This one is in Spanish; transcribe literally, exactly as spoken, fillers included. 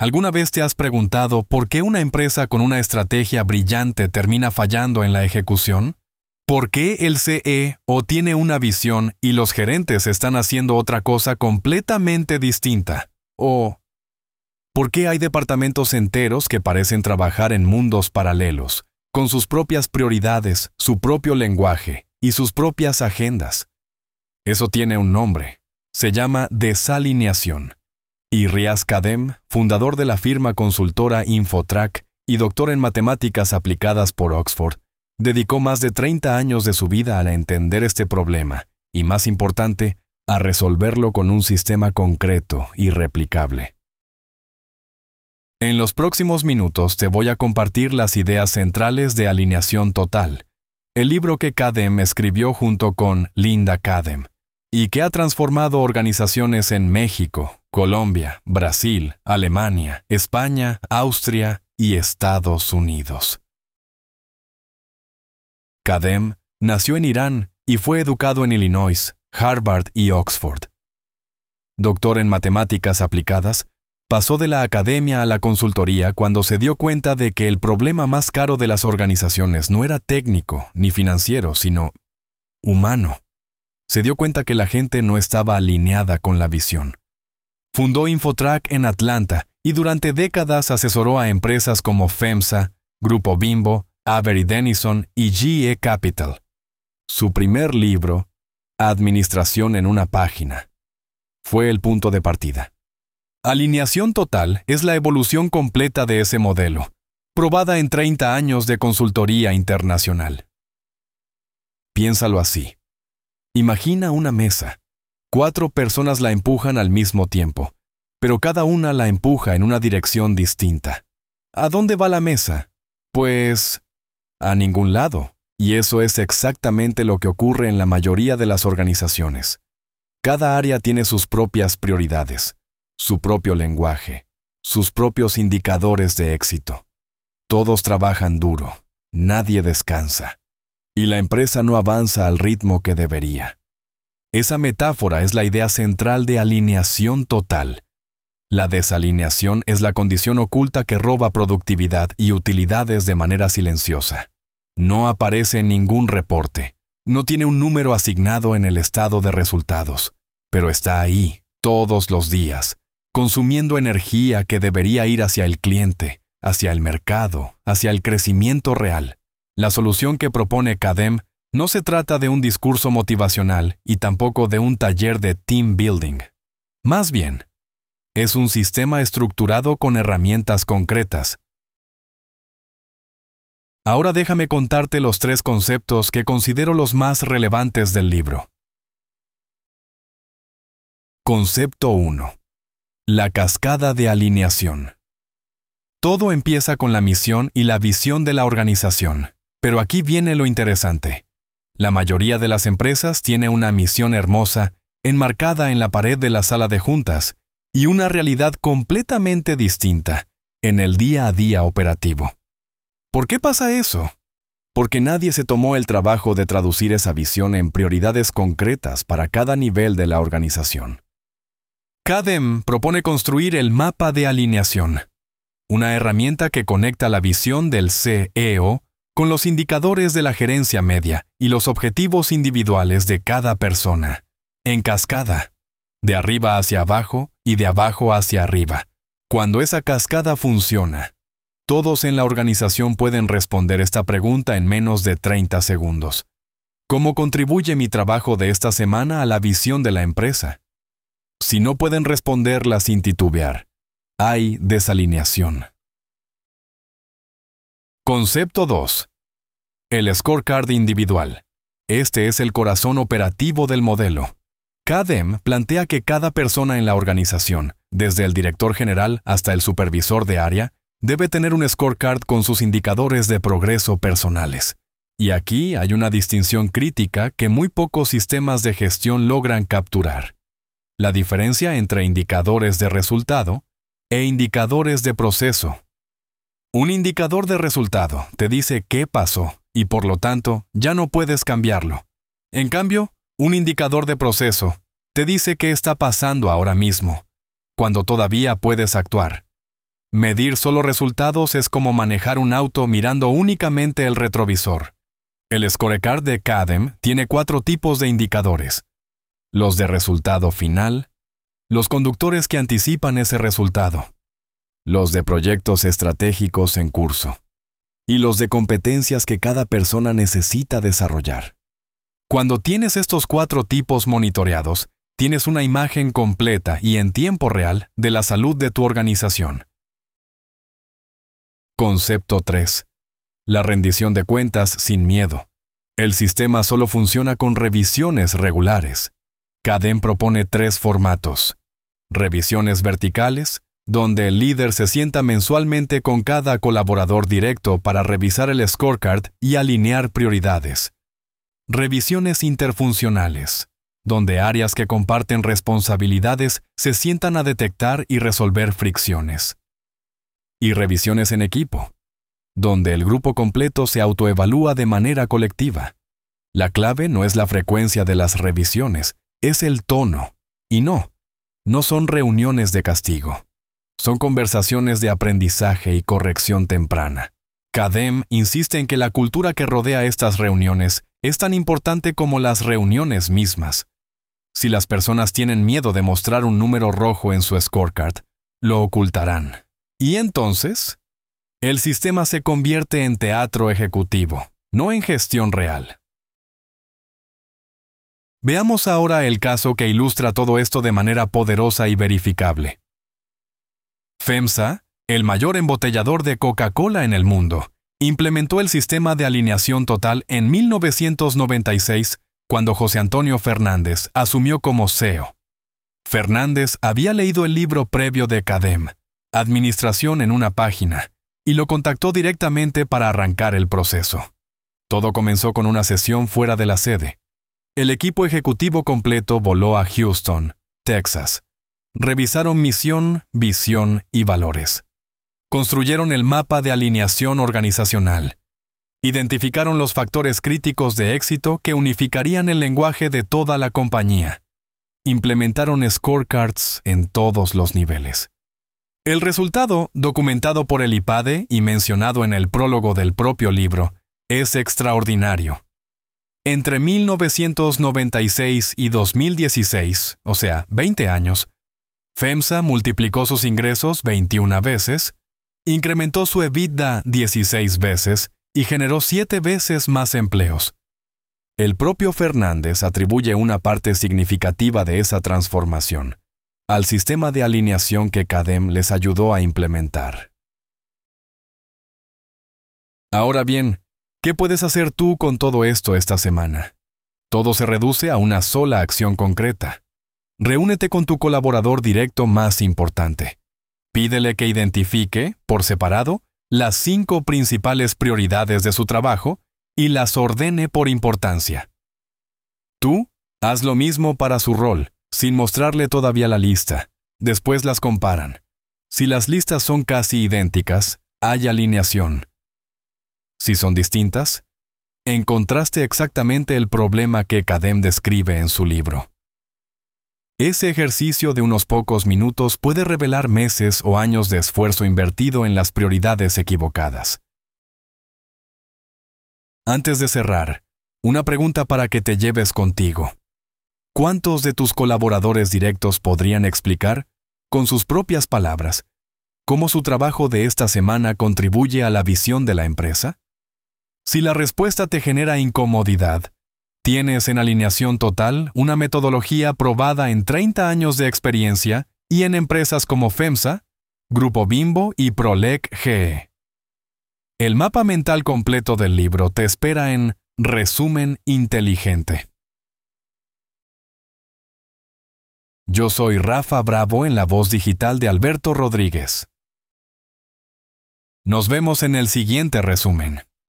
¿Alguna vez te has preguntado por qué una empresa con una estrategia brillante termina fallando en la ejecución? ¿Por qué el C E O tiene una visión y los gerentes están haciendo otra cosa completamente distinta? ¿O por qué hay departamentos enteros que parecen trabajar en mundos paralelos, con sus propias prioridades, su propio lenguaje y sus propias agendas? Eso tiene un nombre. Se llama desalineación. Y Riaz Kadem, fundador de la firma consultora Infotrack y doctor en matemáticas aplicadas por Oxford, dedicó más de treinta años de su vida a entender este problema y, más importante, a resolverlo con un sistema concreto y replicable. En los próximos minutos te voy a compartir las ideas centrales de Alineación Total, el libro que Kadem escribió junto con Linda Kadem, y que ha transformado organizaciones en México, Colombia, Brasil, Alemania, España, Austria y Estados Unidos. Kadem nació en Irán y fue educado en Illinois, Harvard y Oxford. Doctor en matemáticas aplicadas, pasó de la academia a la consultoría cuando se dio cuenta de que el problema más caro de las organizaciones no era técnico ni financiero, sino humano. Se dio cuenta que la gente no estaba alineada con la visión. Fundó Infotrack en Atlanta y durante décadas asesoró a empresas como FEMSA, Grupo Bimbo, Avery Dennison y G E Capital. Su primer libro, Administración en una página, fue el punto de partida. Alineación Total es la evolución completa de ese modelo, probada en treinta años de consultoría internacional. Piénsalo así. Imagina una mesa. Cuatro personas la empujan al mismo tiempo, pero cada una la empuja en una dirección distinta. ¿A dónde va la mesa? Pues a ningún lado, y eso es exactamente lo que ocurre en la mayoría de las organizaciones. Cada área tiene sus propias prioridades, su propio lenguaje, sus propios indicadores de éxito. Todos trabajan duro, nadie descansa, y la empresa no avanza al ritmo que debería. Esa metáfora es la idea central de alineación total. La desalineación es la condición oculta que roba productividad y utilidades de manera silenciosa. No aparece en ningún reporte, no tiene un número asignado en el estado de resultados, pero está ahí, todos los días, consumiendo energía que debería ir hacia el cliente, hacia el mercado, hacia el crecimiento real. La solución que propone Kadem no se trata de un discurso motivacional y tampoco de un taller de team building. Más bien, es un sistema estructurado con herramientas concretas. Ahora déjame contarte los tres conceptos que considero los más relevantes del libro. Concepto uno. La cascada de alineación. Todo empieza con la misión y la visión de la organización, pero aquí viene lo interesante. La mayoría de las empresas tiene una misión hermosa, enmarcada en la pared de la sala de juntas, y una realidad completamente distinta en el día a día operativo. ¿Por qué pasa eso? Porque nadie se tomó el trabajo de traducir esa visión en prioridades concretas para cada nivel de la organización. Kadem propone construir el mapa de alineación, una herramienta que conecta la visión del C E O con los indicadores de la gerencia media y los objetivos individuales de cada persona, en cascada, de arriba hacia abajo y de abajo hacia arriba. Cuando esa cascada funciona, todos en la organización pueden responder esta pregunta en menos de treinta segundos. ¿Cómo contribuye mi trabajo de esta semana a la visión de la empresa? Si no pueden responderla sin titubear, hay desalineación. Concepto dos. El scorecard individual. Este es el corazón operativo del modelo. Kadem plantea que cada persona en la organización, desde el director general hasta el supervisor de área, debe tener un scorecard con sus indicadores de progreso personales. Y aquí hay una distinción crítica que muy pocos sistemas de gestión logran capturar. La diferencia entre indicadores de resultado e indicadores de proceso. Un indicador de resultado te dice qué pasó y por lo tanto ya no puedes cambiarlo. En cambio, un indicador de proceso te dice qué está pasando ahora mismo, cuando todavía puedes actuar. Medir solo resultados es como manejar un auto mirando únicamente el retrovisor. El scorecard de C A D E M tiene cuatro tipos de indicadores. Los de resultado final, los conductores que anticipan ese resultado, los de proyectos estratégicos en curso y los de competencias que cada persona necesita desarrollar. Cuando tienes estos cuatro tipos monitoreados, tienes una imagen completa y en tiempo real de la salud de tu organización. Concepto tres. La rendición de cuentas sin miedo. El sistema solo funciona con revisiones regulares. C A D E M propone tres formatos. Revisiones verticales, donde el líder se sienta mensualmente con cada colaborador directo para revisar el scorecard y alinear prioridades. Revisiones interfuncionales, donde áreas que comparten responsabilidades se sientan a detectar y resolver fricciones. Y revisiones en equipo, donde el grupo completo se autoevalúa de manera colectiva. La clave no es la frecuencia de las revisiones, es el tono. Y no, no son reuniones de castigo. Son conversaciones de aprendizaje y corrección temprana. C A D E M insiste en que la cultura que rodea estas reuniones es tan importante como las reuniones mismas. Si las personas tienen miedo de mostrar un número rojo en su scorecard, lo ocultarán. Y entonces, el sistema se convierte en teatro ejecutivo, no en gestión real. Veamos ahora el caso que ilustra todo esto de manera poderosa y verificable. FEMSA, el mayor embotellador de Coca-Cola en el mundo, implementó el sistema de alineación total en mil novecientos noventa y seis, cuando José Antonio Fernández asumió como C E O. Fernández había leído el libro previo de C A D E M, Administración en una página, y lo contactó directamente para arrancar el proceso. Todo comenzó con una sesión fuera de la sede. El equipo ejecutivo completo voló a Houston, Texas. Revisaron misión, visión y valores. Construyeron el mapa de alineación organizacional. Identificaron los factores críticos de éxito que unificarían el lenguaje de toda la compañía. Implementaron scorecards en todos los niveles. El resultado, documentado por el I P A D E y mencionado en el prólogo del propio libro, es extraordinario. Entre mil novecientos noventa y seis y dos mil dieciséis, o sea, veinte años, FEMSA multiplicó sus ingresos veintiuna veces, incrementó su EBITDA dieciséis veces y generó siete veces más empleos. El propio Fernández atribuye una parte significativa de esa transformación al sistema de alineación que C A D E M les ayudó a implementar. Ahora bien, ¿qué puedes hacer tú con todo esto esta semana? Todo se reduce a una sola acción concreta. Reúnete con tu colaborador directo más importante. Pídele que identifique, por separado, las cinco principales prioridades de su trabajo y las ordene por importancia. Tú, haz lo mismo para su rol, sin mostrarle todavía la lista. Después las comparan. Si las listas son casi idénticas, hay alineación. Si son distintas, encontraste exactamente el problema que C A D E M describe en su libro. Ese ejercicio de unos pocos minutos puede revelar meses o años de esfuerzo invertido en las prioridades equivocadas. Antes de cerrar, una pregunta para que te lleves contigo. ¿Cuántos de tus colaboradores directos podrían explicar, con sus propias palabras, cómo su trabajo de esta semana contribuye a la visión de la empresa? Si la respuesta te genera incomodidad, tienes en Alineación Total una metodología probada en treinta años de experiencia y en empresas como FEMSA, Grupo Bimbo y Prolec G E. El mapa mental completo del libro te espera en Resumen Inteligente. Yo soy Rafa Bravo en la voz digital de Alberto Rodríguez. Nos vemos en el siguiente resumen.